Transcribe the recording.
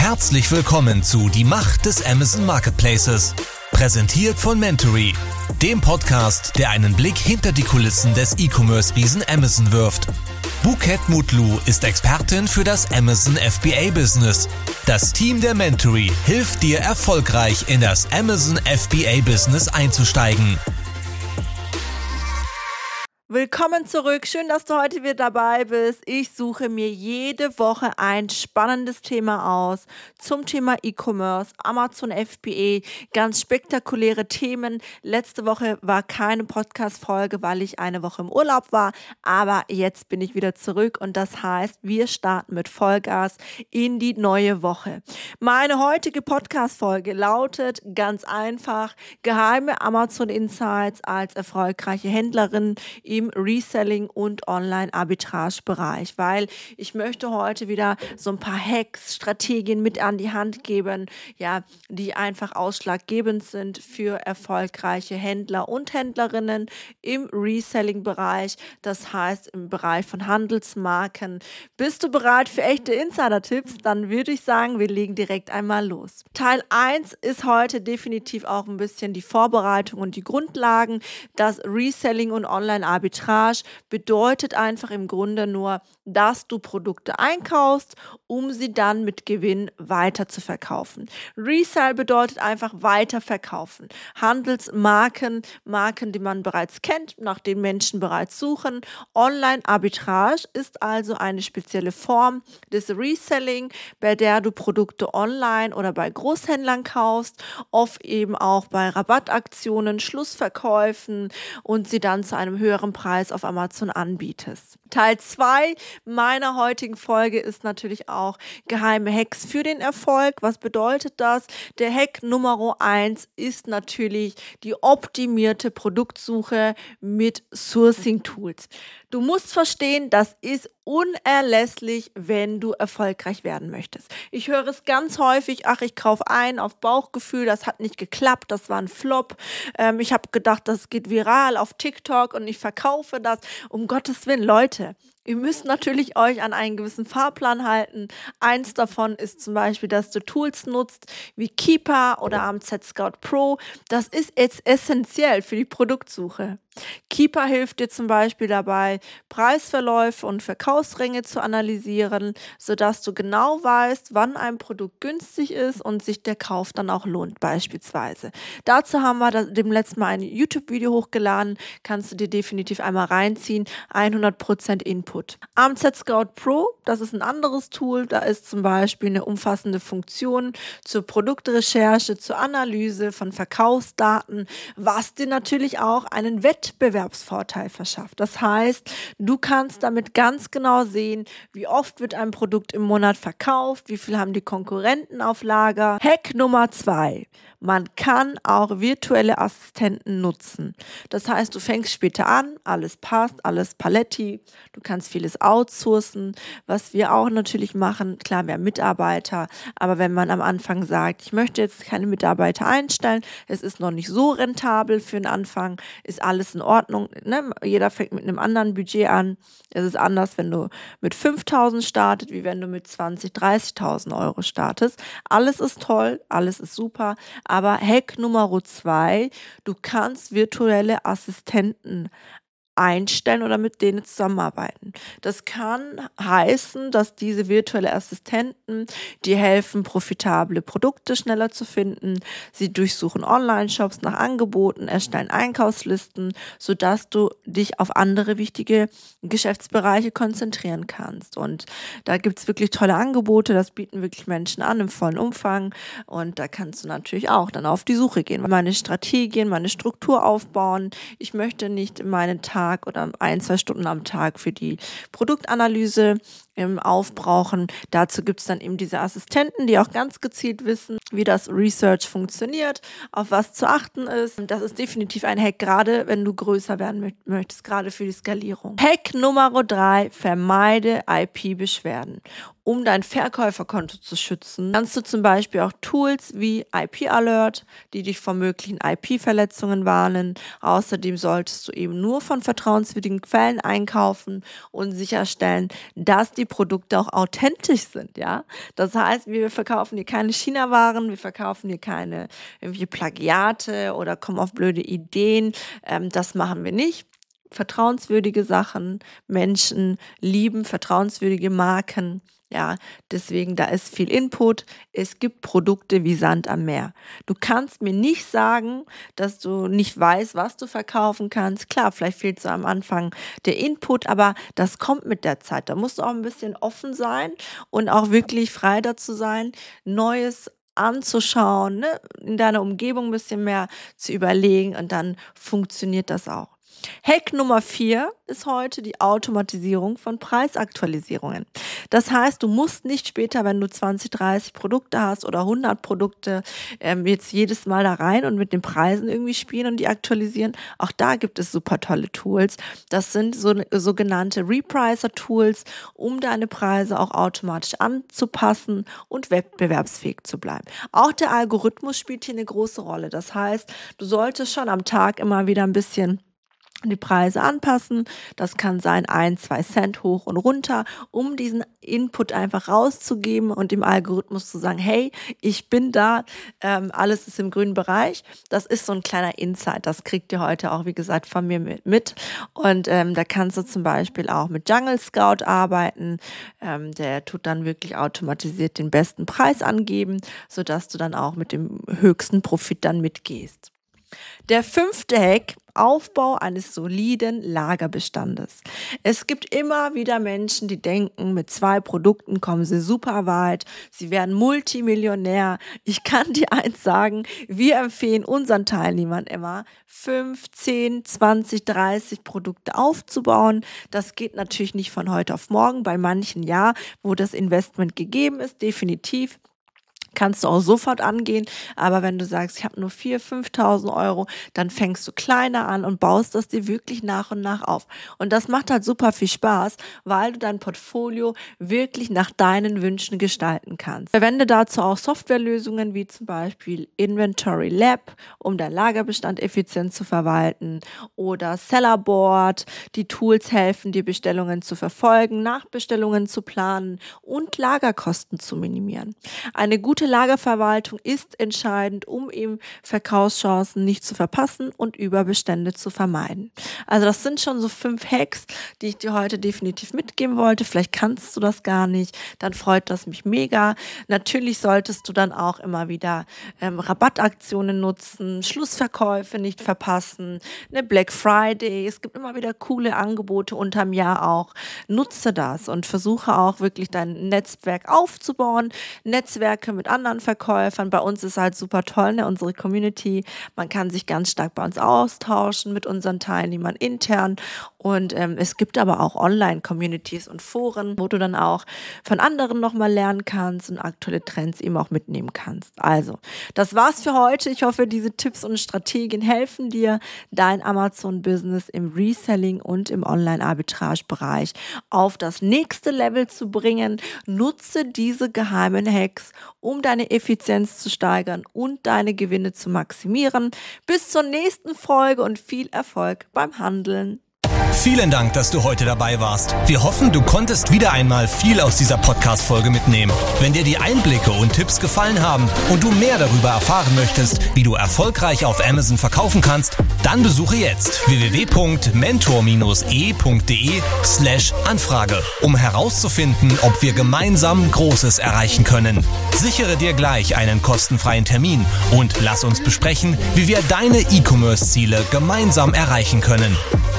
Herzlich willkommen zu Die Macht des Amazon Marketplaces. Präsentiert von Mentory, dem Podcast, der einen Blick hinter die Kulissen des E-Commerce-Riesen Amazon wirft. Buket Mutlu ist Expertin für das Amazon FBA-Business. Das Team der Mentory hilft dir, erfolgreich in das Amazon FBA-Business einzusteigen. Willkommen zurück. Schön, dass du heute wieder dabei bist. Ich suche mir jede Woche ein spannendes Thema aus zum Thema E-Commerce, Amazon FBA, ganz spektakuläre Themen. Letzte Woche war keine Podcast-Folge, weil ich eine Woche im Urlaub war, aber jetzt bin ich wieder zurück und das heißt, wir starten mit Vollgas in die neue Woche. Meine heutige Podcast-Folge lautet ganz einfach: geheime Amazon Insights als erfolgreiche Händlerin im Reselling und Online-Arbitrage-Bereich, weil ich möchte heute wieder so ein paar Hacks, Strategien mit an die Hand geben, ja, die einfach ausschlaggebend sind für erfolgreiche Händler und Händlerinnen im Reselling-Bereich, das heißt im Bereich von Handelsmarken. Bist du bereit für echte Insider-Tipps? Dann würde ich sagen, wir legen direkt einmal los. Teil 1 ist heute definitiv auch ein bisschen die Vorbereitung und die Grundlagen. Das Reselling und Online-Arbitrage bedeutet einfach im Grunde nur, dass du Produkte einkaufst, um sie dann mit Gewinn weiter zu verkaufen. Resell bedeutet einfach weiterverkaufen. Handelsmarken, Marken, die man bereits kennt, nach denen Menschen bereits suchen. Online-Arbitrage ist also eine spezielle Form des Reselling, bei der du Produkte online oder bei Großhändlern kaufst, oft eben auch bei Rabattaktionen, Schlussverkäufen und sie dann zu einem höheren Preis auf Amazon anbietest. Teil 2 meiner heutigen Folge ist natürlich auch geheime Hacks für den Erfolg. Was bedeutet das? Der Hack Nummer 1 ist natürlich die optimierte Produktsuche mit Sourcing Tools. Du musst verstehen, das ist unerlässlich, wenn du erfolgreich werden möchtest. Ich höre es ganz häufig: ach, ich kaufe ein auf Bauchgefühl, das hat nicht geklappt, das war ein Flop. Ich habe gedacht, das geht viral auf TikTok und ich verkaufe das. Um Gottes Willen, Leute, ihr müsst natürlich euch an einen gewissen Fahrplan halten. Eins davon ist zum Beispiel, dass du Tools nutzt wie Keepa oder AMZ Scout Pro. Das ist jetzt essentiell für die Produktsuche. Keepa hilft dir zum Beispiel dabei, Preisverläufe und Verkaufsränge zu analysieren, sodass du genau weißt, wann ein Produkt günstig ist und sich der Kauf dann auch lohnt beispielsweise. Dazu haben wir dem letzten Mal ein YouTube-Video hochgeladen, kannst du dir definitiv einmal reinziehen, 100% Input. AMZ Scout Pro, das ist ein anderes Tool, da ist zum Beispiel eine umfassende Funktion zur Produktrecherche, zur Analyse von Verkaufsdaten, was dir natürlich auch einen Wettbewerbsvorteil verschafft. Das heißt, du kannst damit ganz genau sehen, wie oft wird ein Produkt im Monat verkauft, wie viel haben die Konkurrenten auf Lager. Hack Nummer 2. Man kann auch virtuelle Assistenten nutzen. Das heißt, du fängst später an, alles passt, alles paletti, du kannst vieles outsourcen, was wir auch natürlich machen. Klar, wir haben Mitarbeiter, aber wenn man am Anfang sagt, ich möchte jetzt keine Mitarbeiter einstellen, es ist noch nicht so rentabel für den Anfang, ist alles in Ordnung, ne? Jeder fängt mit einem anderen Budget an. Es ist anders, wenn du mit 5.000 startest, wie wenn du mit 20.000, 30.000 Euro startest. Alles ist toll, alles ist super, aber Hack Nummer 2, du kannst virtuelle Assistenten einstellen oder mit denen zusammenarbeiten. Das kann heißen, dass diese virtuelle Assistenten dir helfen, profitable Produkte schneller zu finden. Sie durchsuchen Online-Shops nach Angeboten, erstellen Einkaufslisten, sodass du dich auf andere wichtige Geschäftsbereiche konzentrieren kannst. Und da gibt es wirklich tolle Angebote, das bieten wirklich Menschen an im vollen Umfang und da kannst du natürlich auch dann auf die Suche gehen, meine Strategien, meine Struktur aufbauen. Ich möchte nicht meinen Tag oder 1-2 Stunden am Tag für die Produktanalyse aufbrauchen. Dazu gibt es dann eben diese Assistenten, die auch ganz gezielt wissen, wie das Research funktioniert, auf was zu achten ist. Und das ist definitiv ein Hack, gerade wenn du größer werden möchtest, gerade für die Skalierung. Hack Nummer 3, vermeide IP-Beschwerden. um dein Verkäuferkonto zu schützen, kannst du zum Beispiel auch Tools wie IP-Alert, die dich vor möglichen IP-Verletzungen warnen. Außerdem solltest du eben nur von vertrauenswürdigen Quellen einkaufen und sicherstellen, dass die Produkte auch authentisch sind. Ja? Das heißt, wir verkaufen hier keine China-Waren, wir verkaufen hier keine irgendwie Plagiate oder kommen auf blöde Ideen. Das machen wir nicht. Vertrauenswürdige Sachen, Menschen lieben vertrauenswürdige Marken. Ja, deswegen, da ist viel Input. Es gibt Produkte wie Sand am Meer. Du kannst mir nicht sagen, dass du nicht weißt, was du verkaufen kannst. Klar, vielleicht fehlt so am Anfang der Input, aber das kommt mit der Zeit. Da musst du auch ein bisschen offen sein und auch wirklich frei dazu sein, Neues anzuschauen, ne? In deiner Umgebung ein bisschen mehr zu überlegen und dann funktioniert das auch. Hack Nummer 4 ist heute die Automatisierung von Preisaktualisierungen. Das heißt, du musst nicht später, wenn du 20, 30 Produkte hast oder 100 Produkte, jetzt jedes Mal da rein und mit den Preisen irgendwie spielen und die aktualisieren. Auch da gibt es super tolle Tools. Das sind sogenannte Repricer-Tools, um deine Preise auch automatisch anzupassen und wettbewerbsfähig zu bleiben. Auch der Algorithmus spielt hier eine große Rolle. Das heißt, du solltest schon am Tag immer wieder ein bisschen die Preise anpassen. Das kann sein 1, 2 Cent hoch und runter, um diesen Input einfach rauszugeben und dem Algorithmus zu sagen, hey, ich bin da, alles ist im grünen Bereich. Das ist so ein kleiner Insight, das kriegt ihr heute auch, wie gesagt, von mir mit. Und da kannst du zum Beispiel auch mit Jungle Scout arbeiten. Der tut dann wirklich automatisiert den besten Preis angeben, sodass du dann auch mit dem höchsten Profit dann mitgehst. Der 5. Hack: Aufbau eines soliden Lagerbestandes. Es gibt immer wieder Menschen, die denken, mit 2 Produkten kommen sie super weit, sie werden Multimillionär. Ich kann dir eins sagen, wir empfehlen unseren Teilnehmern immer, 5, 10, 20, 30 Produkte aufzubauen. Das geht natürlich nicht von heute auf morgen, bei manchen ja, wo das Investment gegeben ist, definitiv. Kannst du auch sofort angehen, aber wenn du sagst, ich habe nur 4.000, 5.000 Euro, dann fängst du kleiner an und baust das dir wirklich nach und nach auf. Und das macht halt super viel Spaß, weil du dein Portfolio wirklich nach deinen Wünschen gestalten kannst. Verwende dazu auch Softwarelösungen wie zum Beispiel Inventory Lab, um deinen Lagerbestand effizient zu verwalten, oder Sellerboard. Die Tools helfen dir, Bestellungen zu verfolgen, Nachbestellungen zu planen und Lagerkosten zu minimieren. Eine gute Lagerverwaltung ist entscheidend, um eben Verkaufschancen nicht zu verpassen und Überbestände zu vermeiden. Also das sind schon so 5 Hacks, die ich dir heute definitiv mitgeben wollte. Vielleicht kannst du das gar nicht, dann freut das mich mega. Natürlich solltest du dann auch immer wieder Rabattaktionen nutzen, Schlussverkäufe nicht verpassen, eine Black Friday. Es gibt immer wieder coole Angebote unterm Jahr auch. Nutze das und versuche auch wirklich dein Netzwerk aufzubauen. Netzwerke mit anderen Verkäufern. Bei uns ist halt super toll, ne? Unsere Community. Man kann sich ganz stark bei uns austauschen mit unseren Teilnehmern intern. Und es gibt aber auch Online-Communities und Foren, wo du dann auch von anderen nochmal lernen kannst und aktuelle Trends eben auch mitnehmen kannst. Also, das war's für heute. Ich hoffe, diese Tipps und Strategien helfen dir, dein Amazon-Business im Reselling und im Online-Arbitrage-Bereich auf das nächste Level zu bringen. Nutze diese geheimen Hacks, um deine Effizienz zu steigern und deine Gewinne zu maximieren. Bis zur nächsten Folge und viel Erfolg beim Handeln. Vielen Dank, dass du heute dabei warst. Wir hoffen, du konntest wieder einmal viel aus dieser Podcast-Folge mitnehmen. Wenn dir die Einblicke und Tipps gefallen haben und du mehr darüber erfahren möchtest, wie du erfolgreich auf Amazon verkaufen kannst, dann besuche jetzt www.mentor-e.de/Anfrage, um herauszufinden, ob wir gemeinsam Großes erreichen können. Sichere dir gleich einen kostenfreien Termin und lass uns besprechen, wie wir deine E-Commerce-Ziele gemeinsam erreichen können.